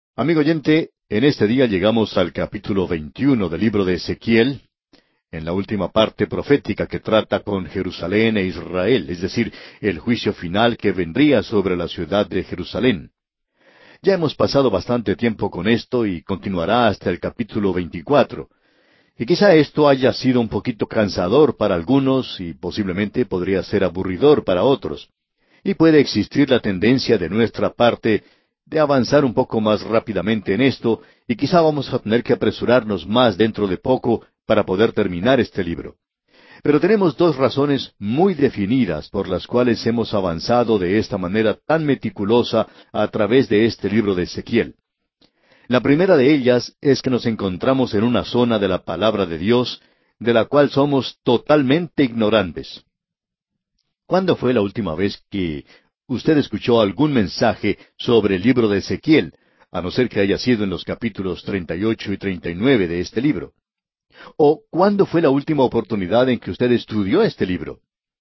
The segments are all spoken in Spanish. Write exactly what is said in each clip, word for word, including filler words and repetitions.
Amigo oyente, en este día llegamos al capítulo veintiuno del libro de Ezequiel, en la última parte profética que trata con Jerusalén e Israel, es decir, el juicio final que vendría sobre la ciudad de Jerusalén. Ya hemos pasado bastante tiempo con esto y continuará hasta el capítulo veinticuatro. Y quizá esto haya sido un poquito cansador para algunos y posiblemente podría ser aburridor para otros. Y puede existir la tendencia de nuestra parte de avanzar un poco más rápidamente en esto, y quizá vamos a tener que apresurarnos más dentro de poco para poder terminar este libro. Pero tenemos dos razones muy definidas por las cuales hemos avanzado de esta manera tan meticulosa a través de este libro de Ezequiel. La primera de ellas es que nos encontramos en una zona de la palabra de Dios de la cual somos totalmente ignorantes. ¿Cuándo fue la última vez que usted escuchó algún mensaje sobre el libro de Ezequiel, a no ser que haya sido en los capítulos treinta y ocho y treinta y nueve de este libro? ¿O cuándo fue la última oportunidad en que usted estudió este libro?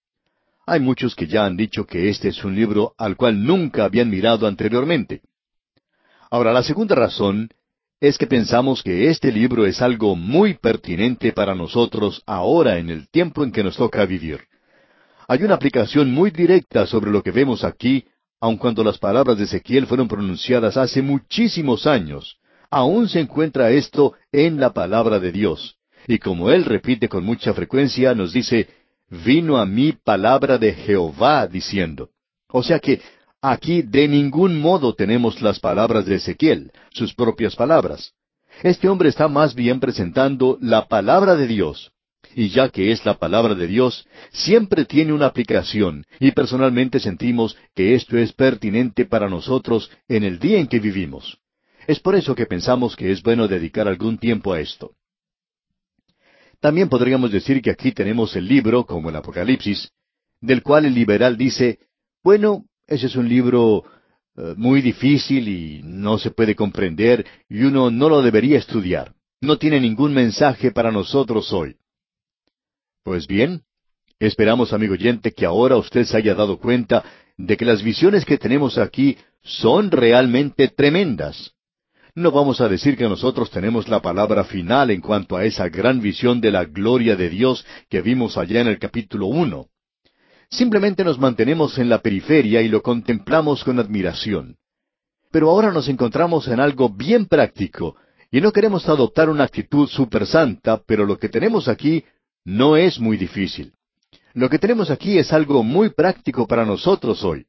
Hay muchos que ya han dicho que este es un libro al cual nunca habían mirado anteriormente. Ahora, la segunda razón es que pensamos que este libro es algo muy pertinente para nosotros ahora en el tiempo en que nos toca vivir. Hay una aplicación muy directa sobre lo que vemos aquí, aun cuando las palabras de Ezequiel fueron pronunciadas hace muchísimos años. Aún se encuentra esto en la palabra de Dios. Y como él repite con mucha frecuencia, nos dice, vino a mí palabra de Jehová diciendo. O sea que aquí de ningún modo tenemos las palabras de Ezequiel, sus propias palabras. Este hombre está más bien presentando la palabra de Dios. Y ya que es la palabra de Dios, siempre tiene una aplicación, y personalmente sentimos que esto es pertinente para nosotros en el día en que vivimos. Es por eso que pensamos que es bueno dedicar algún tiempo a esto. También podríamos decir que aquí tenemos el libro, como el Apocalipsis, del cual el liberal dice, bueno, ese es un libro eh, muy difícil y no se puede comprender, y uno no lo debería estudiar. No tiene ningún mensaje para nosotros hoy. Pues bien, esperamos, amigo oyente, que ahora usted se haya dado cuenta de que las visiones que tenemos aquí son realmente tremendas. No vamos a decir que nosotros tenemos la palabra final en cuanto a esa gran visión de la gloria de Dios que vimos allá en el capítulo uno. Simplemente nos mantenemos en la periferia y lo contemplamos con admiración. Pero ahora nos encontramos en algo bien práctico, y no queremos adoptar una actitud super santa, pero lo que tenemos aquí no es muy difícil. Lo que tenemos aquí es algo muy práctico para nosotros hoy.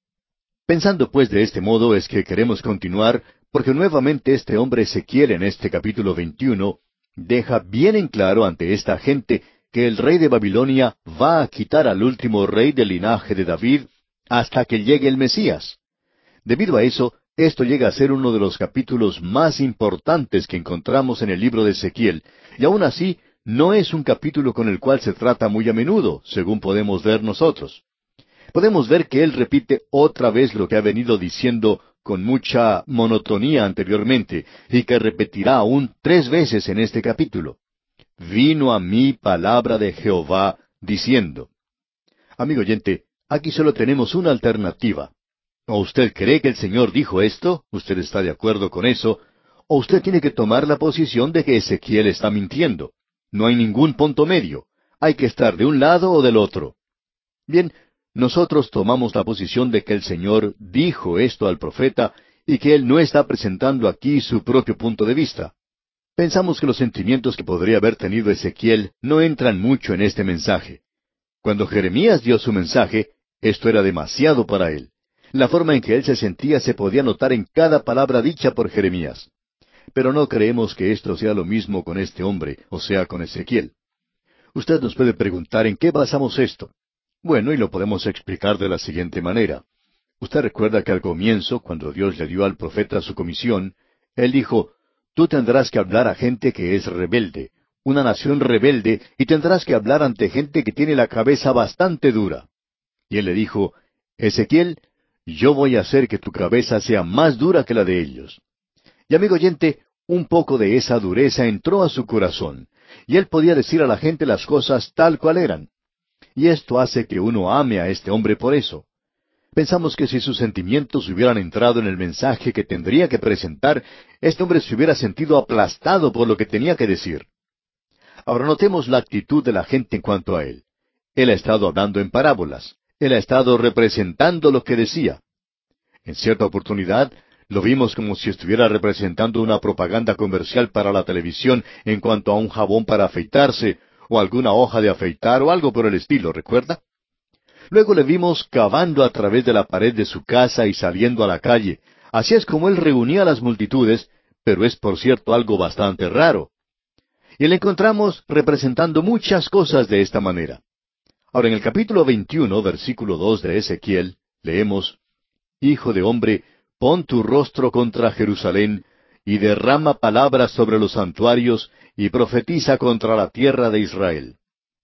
Pensando pues de este modo es que queremos continuar, porque nuevamente este hombre Ezequiel en este capítulo veintiuno deja bien en claro ante esta gente que el rey de Babilonia va a quitar al último rey del linaje de David hasta que llegue el Mesías. Debido a eso, esto llega a ser uno de los capítulos más importantes que encontramos en el libro de Ezequiel, y aún así no es un capítulo con el cual se trata muy a menudo, según podemos ver nosotros. Podemos ver que él repite otra vez lo que ha venido diciendo con mucha monotonía anteriormente, y que repetirá aún tres veces en este capítulo. Vino a mí palabra de Jehová diciendo. Amigo oyente, aquí solo tenemos una alternativa. O usted cree que el Señor dijo esto, usted está de acuerdo con eso, o usted tiene que tomar la posición de que Ezequiel está mintiendo. No hay ningún punto medio. Hay que estar de un lado o del otro. Bien, nosotros tomamos la posición de que el Señor dijo esto al profeta y que Él no está presentando aquí su propio punto de vista. Pensamos que los sentimientos que podría haber tenido Ezequiel no entran mucho en este mensaje. Cuando Jeremías dio su mensaje, esto era demasiado para él. La forma en que él se sentía se podía notar en cada palabra dicha por Jeremías. Pero no creemos que esto sea lo mismo con este hombre, o sea, con Ezequiel. Usted nos puede preguntar en qué basamos esto. Bueno, y lo podemos explicar de la siguiente manera. Usted recuerda que al comienzo, cuando Dios le dio al profeta su comisión, Él dijo, tú tendrás que hablar a gente que es rebelde, una nación rebelde, y tendrás que hablar ante gente que tiene la cabeza bastante dura. Y Él le dijo, Ezequiel, yo voy a hacer que tu cabeza sea más dura que la de ellos. Y amigo oyente, un poco de esa dureza entró a su corazón, y él podía decir a la gente las cosas tal cual eran. Y esto hace que uno ame a este hombre por eso. Pensamos que si sus sentimientos hubieran entrado en el mensaje que tendría que presentar, este hombre se hubiera sentido aplastado por lo que tenía que decir. Ahora notemos la actitud de la gente en cuanto a él. Él ha estado hablando en parábolas. Él ha estado representando lo que decía. En cierta oportunidad, lo vimos como si estuviera representando una propaganda comercial para la televisión en cuanto a un jabón para afeitarse, o alguna hoja de afeitar, o algo por el estilo, ¿recuerda? Luego le vimos cavando a través de la pared de su casa y saliendo a la calle. Así es como él reunía a las multitudes, pero es por cierto algo bastante raro. Y le encontramos representando muchas cosas de esta manera. Ahora, en el capítulo veintiuno, versículo dos de Ezequiel, leemos: Hijo de hombre, pon tu rostro contra Jerusalén, y derrama palabras sobre los santuarios, y profetiza contra la tierra de Israel.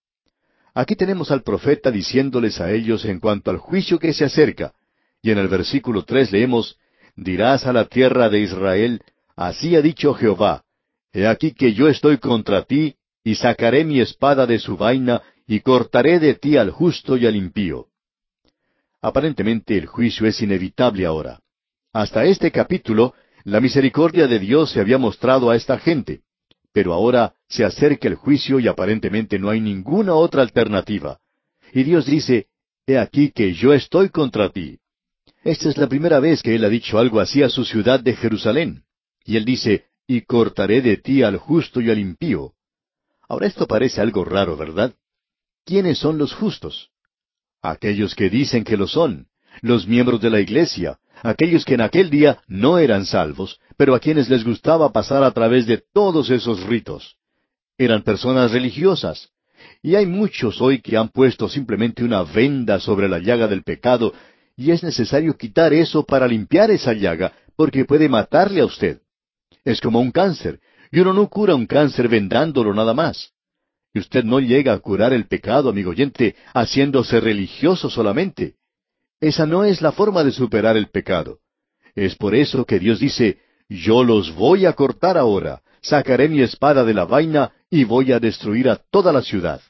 Aquí tenemos al profeta diciéndoles a ellos en cuanto al juicio que se acerca, y en el versículo tres leemos: Dirás a la tierra de Israel, así ha dicho Jehová, he aquí que yo estoy contra ti, y sacaré mi espada de su vaina, y cortaré de ti al justo y al impío. Aparentemente el juicio es inevitable ahora. Hasta este capítulo, la misericordia de Dios se había mostrado a esta gente, pero ahora se acerca el juicio y aparentemente no hay ninguna otra alternativa. Y Dios dice, he aquí que yo estoy contra ti. Esta es la primera vez que Él ha dicho algo así a su ciudad de Jerusalén. Y Él dice, y cortaré de ti al justo y al impío. Ahora esto parece algo raro, ¿verdad? ¿Quiénes son los justos? Aquellos que dicen que lo son, los miembros de la iglesia, aquellos que en aquel día no eran salvos, pero a quienes les gustaba pasar a través de todos esos ritos. Eran personas religiosas. Y hay muchos hoy que han puesto simplemente una venda sobre la llaga del pecado, y es necesario quitar eso para limpiar esa llaga, porque puede matarle a usted. Es como un cáncer, y uno no cura un cáncer vendándolo nada más. Y usted no llega a curar el pecado, amigo oyente, haciéndose religioso solamente. Esa no es la forma de superar el pecado. Es por eso que Dios dice, yo los voy a cortar ahora, sacaré mi espada de la vaina y voy a destruir a toda la ciudad.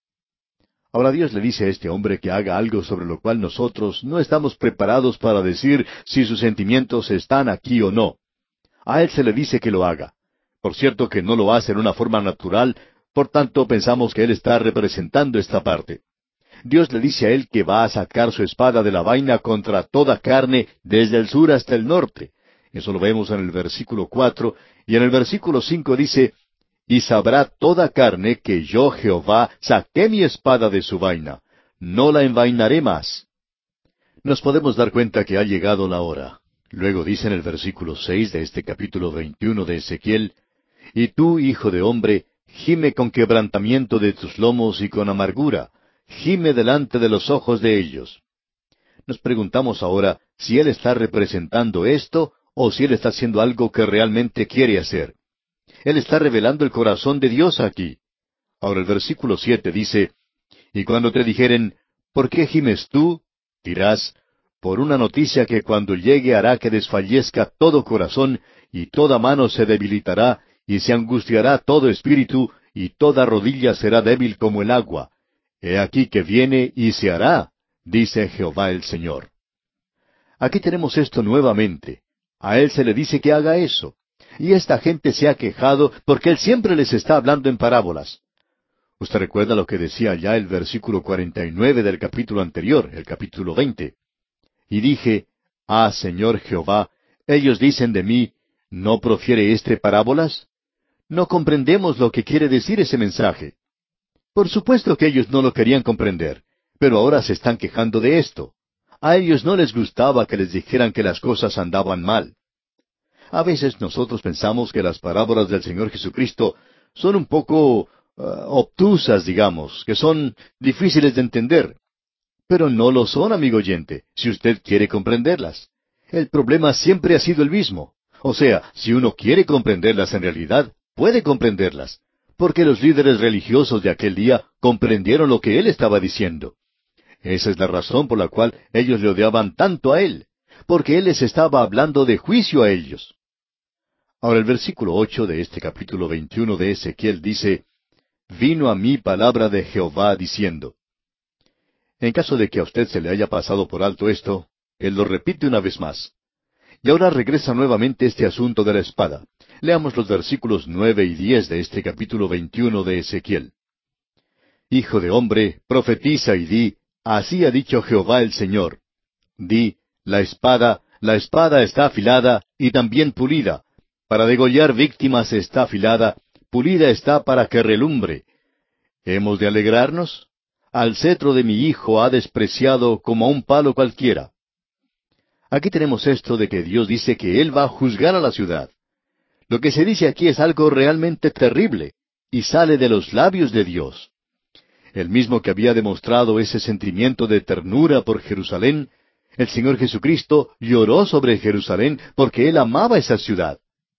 Ahora Dios le dice a este hombre que haga algo sobre lo cual nosotros no estamos preparados para decir si sus sentimientos están aquí o no. A él se le dice que lo haga. Por cierto que no lo hace en una forma natural, por tanto pensamos que él está representando esta parte. Dios le dice a él que va a sacar su espada de la vaina contra toda carne desde el sur hasta el norte. Eso lo vemos en el versículo cuatro, y en el versículo cinco dice, y sabrá toda carne que yo Jehová saqué mi espada de su vaina, no la envainaré más. Nos podemos dar cuenta que ha llegado la hora. Luego dice en el versículo seis de este capítulo veintiuno de Ezequiel, y tú, hijo de hombre, gime con quebrantamiento de tus lomos y con amargura, gime delante de los ojos de ellos. Nos preguntamos ahora si él está representando esto o si él está haciendo algo que realmente quiere hacer. Él está revelando el corazón de Dios aquí. Ahora el versículo siete dice, y cuando te dijeren, ¿por qué gimes tú? Dirás, por una noticia que cuando llegue hará que desfallezca todo corazón, y toda mano se debilitará, y se angustiará todo espíritu, y toda rodilla será débil como el agua. He aquí que viene y se hará, dice Jehová el Señor. Aquí tenemos esto nuevamente. A él se le dice que haga eso. Y esta gente se ha quejado porque él siempre les está hablando en parábolas. Usted recuerda lo que decía ya el versículo cuarenta y nueve del capítulo anterior, el capítulo veinte. Y dije, ah, Señor Jehová, ellos dicen de mí, ¿no profiere éste parábolas? No comprendemos lo que quiere decir ese mensaje. Por supuesto que ellos no lo querían comprender, pero ahora se están quejando de esto. A ellos no les gustaba que les dijeran que las cosas andaban mal. A veces nosotros pensamos que las parábolas del Señor Jesucristo son un poco uh, obtusas, digamos, que son difíciles de entender. Pero no lo son, amigo oyente, si usted quiere comprenderlas. El problema siempre ha sido el mismo. O sea, si uno quiere comprenderlas en realidad, puede comprenderlas, porque los líderes religiosos de aquel día comprendieron lo que él estaba diciendo. Esa es la razón por la cual ellos le odiaban tanto a él, porque él les estaba hablando de juicio a ellos. Ahora el versículo ocho de este capítulo veintiuno de Ezequiel dice, Vino a mí palabra de Jehová diciendo. En caso de que a usted se le haya pasado por alto esto, Él lo repite una vez más. Y ahora regresa nuevamente este asunto de la espada. Leamos los versículos nueve y diez de este capítulo veintiuno de Ezequiel. Hijo de hombre, profetiza y di, así ha dicho Jehová el Señor. Di, la espada, la espada está afilada y también pulida. Para degollar víctimas está afilada, pulida está para que relumbre. ¿Hemos de alegrarnos? Al cetro de mi hijo ha despreciado como a un palo cualquiera. Aquí tenemos esto de que Dios dice que Él va a juzgar a la ciudad. Lo que se dice aquí es algo realmente terrible, y sale de los labios de Dios. El mismo que había demostrado ese sentimiento de ternura por Jerusalén, el Señor Jesucristo lloró sobre Jerusalén porque Él amaba esa ciudad.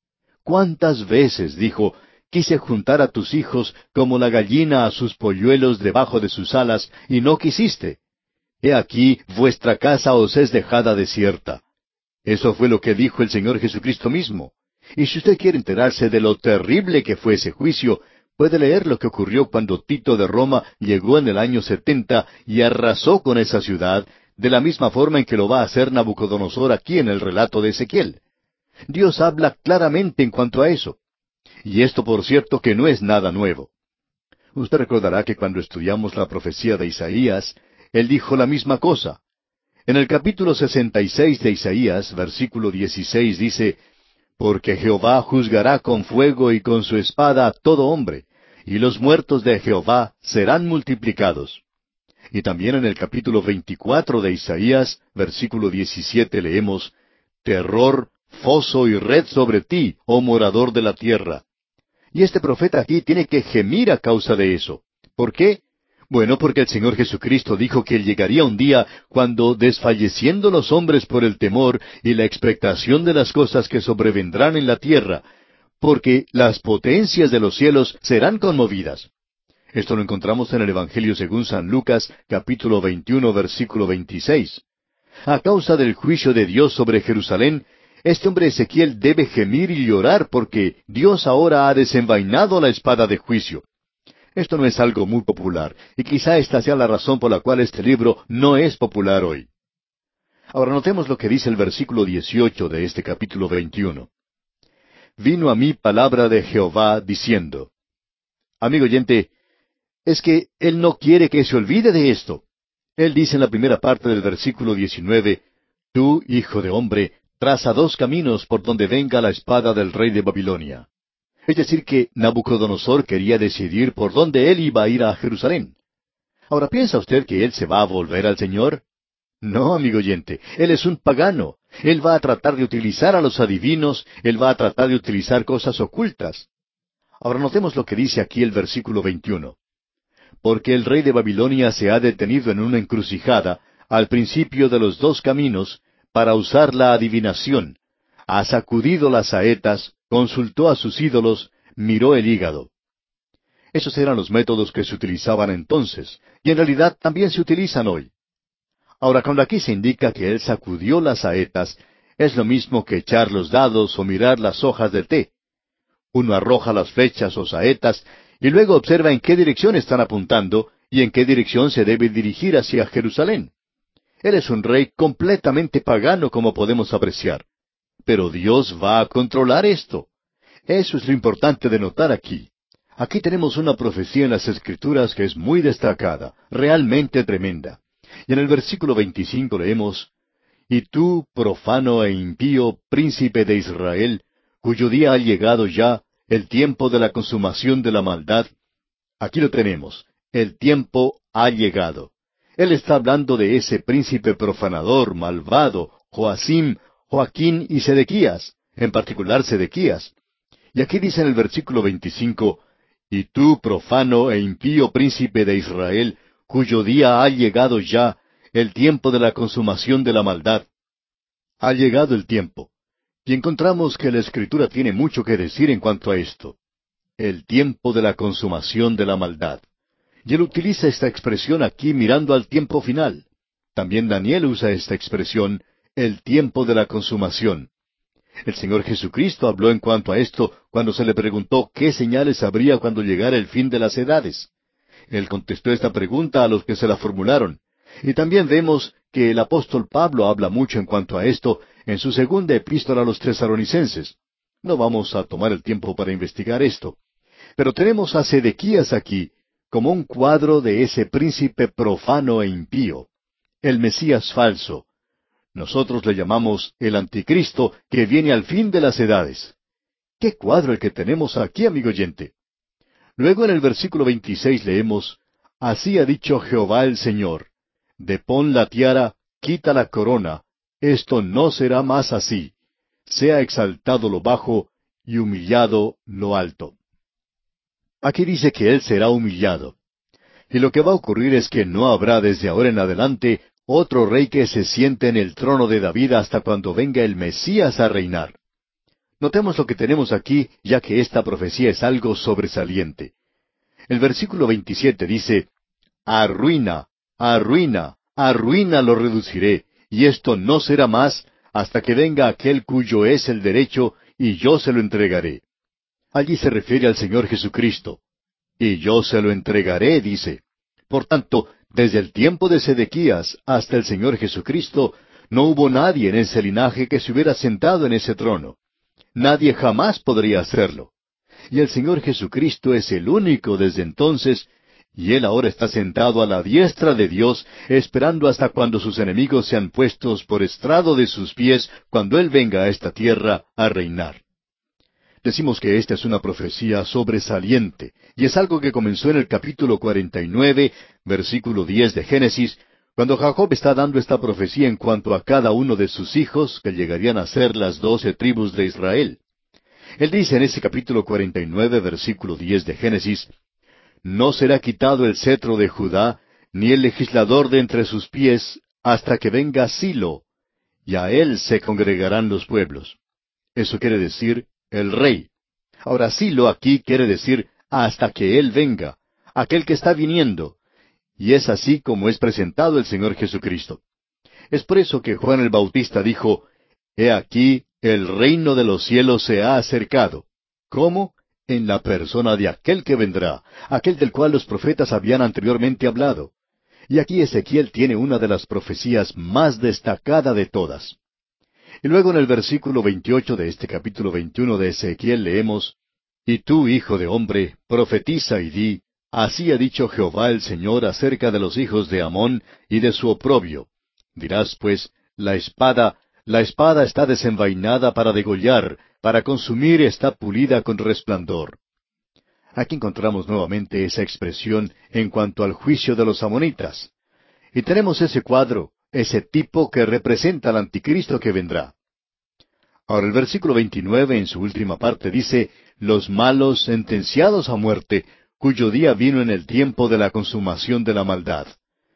¿Cuántas veces, dijo, quise juntar a tus hijos como la gallina a sus polluelos debajo de sus alas, y no quisiste? He aquí, vuestra casa os es dejada desierta. Eso fue lo que dijo el Señor Jesucristo mismo. Y si usted quiere enterarse de lo terrible que fue ese juicio, puede leer lo que ocurrió cuando Tito de Roma llegó en el año setenta y arrasó con esa ciudad, de la misma forma en que lo va a hacer Nabucodonosor aquí en el relato de Ezequiel. Dios habla claramente en cuanto a eso. Y esto, por cierto, que no es nada nuevo. Usted recordará que cuando estudiamos la profecía de Isaías, él dijo la misma cosa. En el capítulo sesenta y seis de Isaías, versículo dieciséis, dice, Porque Jehová juzgará con fuego y con su espada a todo hombre, y los muertos de Jehová serán multiplicados. Y también en el capítulo veinticuatro de Isaías, versículo diecisiete, leemos, Terror, foso y red sobre ti, oh morador de la tierra. Y este profeta aquí tiene que gemir a causa de eso. ¿Por qué? Bueno, porque el Señor Jesucristo dijo que Él llegaría un día cuando, desfalleciendo los hombres por el temor y la expectación de las cosas que sobrevendrán en la tierra, porque las potencias de los cielos serán conmovidas. Esto lo encontramos en el Evangelio según San Lucas, capítulo veintiuno, versículo veintiséis. A causa del juicio de Dios sobre Jerusalén, este hombre Ezequiel debe gemir y llorar porque Dios ahora ha desenvainado la espada de juicio. Esto no es algo muy popular, y quizá esta sea la razón por la cual este libro no es popular hoy. Ahora notemos lo que dice el versículo dieciocho de este capítulo veintiuno. Vino a mí palabra de Jehová diciendo. Amigo oyente, es que Él no quiere que se olvide de esto. Él dice en la primera parte del versículo diecinueve, Tú, hijo de hombre, traza dos caminos por donde venga la espada del rey de Babilonia. Es decir, que Nabucodonosor quería decidir por dónde él iba a ir a Jerusalén. Ahora, ¿piensa usted que él se va a volver al Señor? No, amigo oyente, él es un pagano. Él va a tratar de utilizar a los adivinos, él va a tratar de utilizar cosas ocultas. Ahora notemos lo que dice aquí el versículo veintiuno. Porque el rey de Babilonia se ha detenido en una encrucijada, al principio de los dos caminos, para usar la adivinación. Ha sacudido las saetas, consultó a sus ídolos, miró el hígado. Esos eran los métodos que se utilizaban entonces, y en realidad también se utilizan hoy. Ahora, cuando aquí se indica que él sacudió las saetas, es lo mismo que echar los dados o mirar las hojas de té. Uno arroja las flechas o saetas, y luego observa en qué dirección están apuntando, y en qué dirección se debe dirigir hacia Jerusalén. Él es un rey completamente pagano, como podemos apreciar. Pero Dios va a controlar esto. Eso es lo importante de notar aquí. Aquí tenemos una profecía en las Escrituras que es muy destacada, realmente tremenda. Y en el versículo veinticinco leemos, Y tú, profano e impío, príncipe de Israel, cuyo día ha llegado ya, el tiempo de la consumación de la maldad. Aquí lo tenemos, el tiempo ha llegado. Él está hablando de ese príncipe profanador, malvado, Joacim, Joaquín y Sedequías, en particular Sedequías. Y aquí dice en el versículo veinticinco, Y tú, profano e impío príncipe de Israel, cuyo día ha llegado ya, el tiempo de la consumación de la maldad. Ha llegado el tiempo. Y encontramos que la Escritura tiene mucho que decir en cuanto a esto. El tiempo de la consumación de la maldad. Y él utiliza esta expresión aquí mirando al tiempo final. También Daniel usa esta expresión, el tiempo de la consumación. El Señor Jesucristo habló en cuanto a esto cuando se le preguntó qué señales habría cuando llegara el fin de las edades. Él contestó esta pregunta a los que se la formularon. Y también vemos que el apóstol Pablo habla mucho en cuanto a esto en su segunda epístola a los Tesalonicenses. No vamos a tomar el tiempo para investigar esto. Pero tenemos a Sedequías aquí como un cuadro de ese príncipe profano e impío, el Mesías falso. Nosotros le llamamos el anticristo que viene al fin de las edades. ¡Qué cuadro el que tenemos aquí, amigo oyente! Luego en el versículo veintiséis leemos, Así ha dicho Jehová el Señor, depón la tiara, quita la corona, esto no será más así. Sea exaltado lo bajo y humillado lo alto. Aquí dice que Él será humillado. Y lo que va a ocurrir es que no habrá desde ahora en adelante otro rey que se siente en el trono de David hasta cuando venga el Mesías a reinar. Notemos lo que tenemos aquí, ya que esta profecía es algo sobresaliente. El versículo veintisiete dice, Arruina, arruina, arruina lo reduciré, y esto no será más hasta que venga aquel cuyo es el derecho, y yo se lo entregaré. Allí se refiere al Señor Jesucristo. Y yo se lo entregaré, dice. Por tanto, desde el tiempo de Sedequías hasta el Señor Jesucristo, no hubo nadie en ese linaje que se hubiera sentado en ese trono. Nadie jamás podría hacerlo. Y el Señor Jesucristo es el único desde entonces, y Él ahora está sentado a la diestra de Dios, esperando hasta cuando sus enemigos sean puestos por estrado de sus pies, cuando Él venga a esta tierra a reinar. Decimos que esta es una profecía sobresaliente, y es algo que comenzó en el capítulo cuarenta y nueve, versículo diez de Génesis, cuando Jacob está dando esta profecía en cuanto a cada uno de sus hijos, que llegarían a ser las doce tribus de Israel. Él dice en ese capítulo cuarenta y nueve, versículo diez de Génesis, No será quitado el cetro de Judá, ni el legislador de entre sus pies, hasta que venga Silo, y a él se congregarán los pueblos. Eso quiere decir el rey. Ahora Silo aquí quiere decir hasta que Él venga, aquel que está viniendo. Y es así como es presentado el Señor Jesucristo. Es por eso que Juan el Bautista dijo, He aquí, el reino de los cielos se ha acercado. ¿Cómo? En la persona de aquel que vendrá, aquel del cual los profetas habían anteriormente hablado. Y aquí Ezequiel tiene una de las profecías más destacada de todas. Y luego en el versículo veintiocho de este capítulo veintiuno de Ezequiel leemos, Y tú, hijo de hombre, profetiza y di, Así ha dicho Jehová el Señor acerca de los hijos de Amón y de su oprobio. Dirás pues, la espada, la espada está desenvainada para degollar, para consumir está pulida con resplandor. Aquí encontramos nuevamente esa expresión en cuanto al juicio de los amonitas. Y tenemos ese cuadro, ese tipo que representa al anticristo que vendrá. Ahora el versículo veintinueve en su última parte dice, los malos sentenciados a muerte, cuyo día vino en el tiempo de la consumación de la maldad.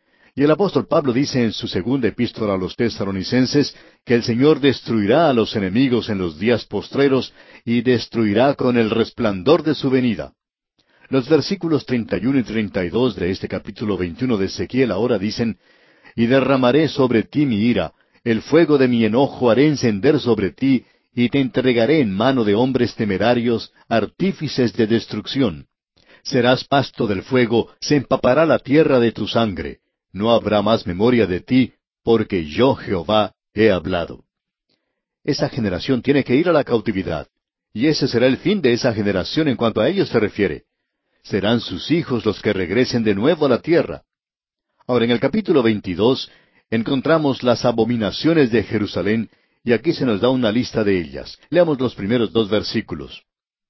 Y el apóstol Pablo dice en su segunda epístola a los Tesalonicenses que el Señor destruirá a los enemigos en los días postreros y destruirá con el resplandor de su venida. Los versículos treinta y uno y treinta y dos de este capítulo veintiuno de Ezequiel ahora dicen, Y derramaré sobre ti mi ira, el fuego de mi enojo haré encender sobre ti, y te entregaré en mano de hombres temerarios, artífices de destrucción. Serás pasto del fuego, se empapará la tierra de tu sangre. No habrá más memoria de ti, porque yo, Jehová, he hablado. Esa generación tiene que ir a la cautividad, y ese será el fin de esa generación en cuanto a ellos se refiere. Serán sus hijos los que regresen de nuevo a la tierra. Ahora, en el capítulo veintidós encontramos las abominaciones de Jerusalén, y aquí se nos da una lista de ellas. Leamos los primeros dos versículos.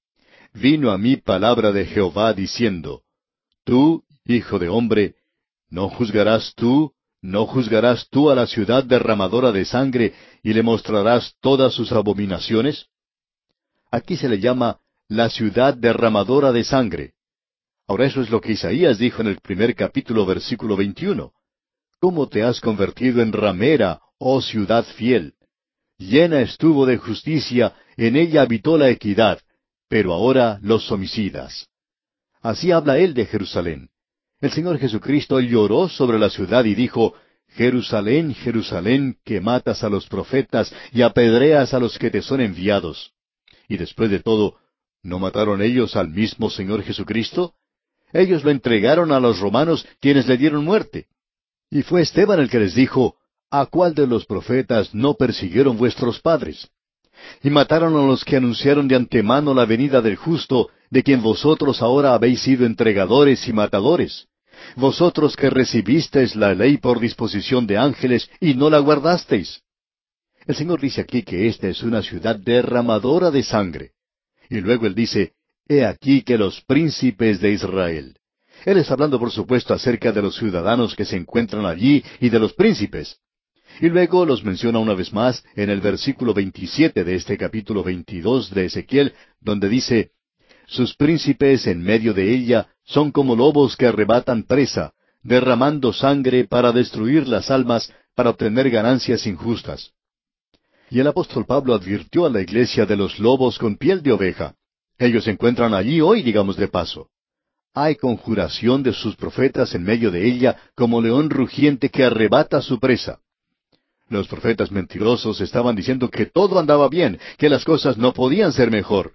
Vino a mí palabra de Jehová diciendo, Tú, hijo de hombre, ¿no juzgarás tú, no juzgarás tú a la ciudad derramadora de sangre, y le mostrarás todas sus abominaciones? Aquí se le llama la ciudad derramadora de sangre. Ahora eso es lo que Isaías dijo en el primer capítulo, versículo veintiuno. ¿Cómo te has convertido en ramera, oh ciudad fiel? Llena estuvo de justicia, en ella habitó la equidad, pero ahora los homicidas. Así habla él de Jerusalén. El Señor Jesucristo lloró sobre la ciudad y dijo, Jerusalén, Jerusalén, que matas a los profetas y apedreas a los que te son enviados. Y después de todo, ¿no mataron ellos al mismo Señor Jesucristo? Ellos lo entregaron a los romanos, quienes le dieron muerte. Y fue Esteban el que les dijo, ¿a cuál de los profetas no persiguieron vuestros padres? Y mataron a los que anunciaron de antemano la venida del justo, de quien vosotros ahora habéis sido entregadores y matadores. Vosotros que recibisteis la ley por disposición de ángeles y no la guardasteis. El Señor dice aquí que esta es una ciudad derramadora de sangre. Y luego Él dice, he aquí que los príncipes de Israel. Él está hablando, por supuesto, acerca de los ciudadanos que se encuentran allí y de los príncipes. Y luego los menciona una vez más en el versículo veintisiete de este capítulo veintidós de Ezequiel, donde dice, sus príncipes en medio de ella son como lobos que arrebatan presa, derramando sangre para destruir las almas, para obtener ganancias injustas. Y el apóstol Pablo advirtió a la iglesia de los lobos con piel de oveja. Ellos se encuentran allí hoy, digamos de paso. Hay conjuración de sus profetas en medio de ella como león rugiente que arrebata su presa. Los profetas mentirosos estaban diciendo que todo andaba bien, que las cosas no podían ser mejor.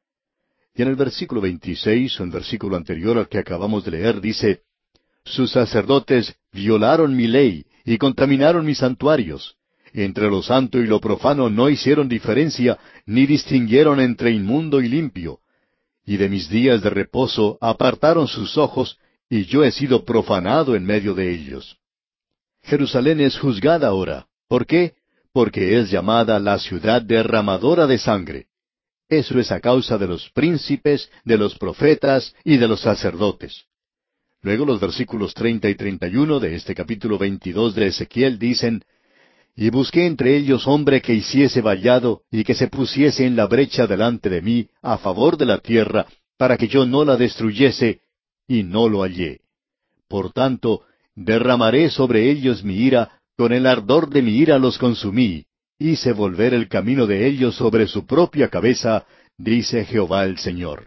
Y en el versículo veintiséis, un versículo anterior al que acabamos de leer, dice, sus sacerdotes violaron mi ley y contaminaron mis santuarios. Entre lo santo y lo profano no hicieron diferencia, ni distinguieron entre inmundo y limpio. Y de mis días de reposo apartaron sus ojos, y yo he sido profanado en medio de ellos. Jerusalén es juzgada ahora. ¿Por qué? Porque es llamada la ciudad derramadora de sangre. Eso es a causa de los príncipes, de los profetas y de los sacerdotes. Luego los versículos treinta y treinta y uno de este capítulo veintidós de Ezequiel dicen, y busqué entre ellos hombre que hiciese vallado y que se pusiese en la brecha delante de mí a favor de la tierra, para que yo no la destruyese, y no lo hallé. Por tanto, derramaré sobre ellos mi ira, con el ardor de mi ira los consumí, hice volver el camino de ellos sobre su propia cabeza, dice Jehová el Señor.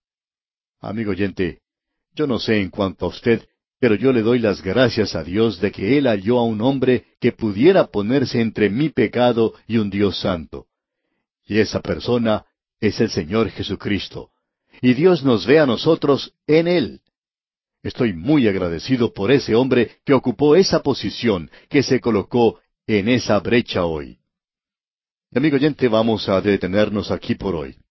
Amigo oyente, yo no sé en cuanto a usted, pero yo le doy las gracias a Dios de que Él halló a un hombre que pudiera ponerse entre mi pecado y un Dios santo. Y esa persona es el Señor Jesucristo. Y Dios nos ve a nosotros en Él. Estoy muy agradecido por ese hombre que ocupó esa posición, que se colocó en esa brecha hoy. Amigo oyente, vamos a detenernos aquí por hoy.